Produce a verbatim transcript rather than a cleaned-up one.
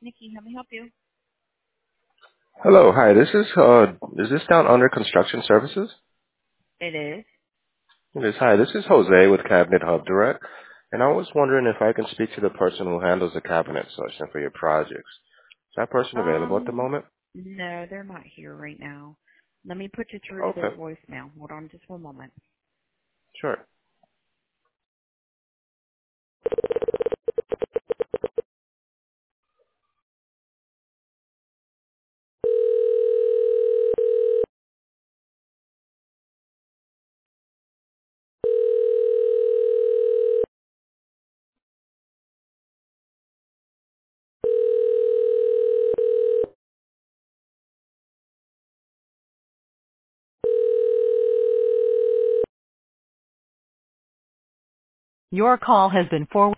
Nikki, how may I help you? Hello, hi. This is uh, is this down under construction services? It is. It is. Hi, this is Jose with Cabinet Hub Direct, and I was wondering if I can speak to the person who handles the cabinet selection for your projects. Is that person available at the Um, moment? no, they're not here right now. Let me put you through to their Okay, voicemail. Hold on just one moment. sure. Your call has been forwarded.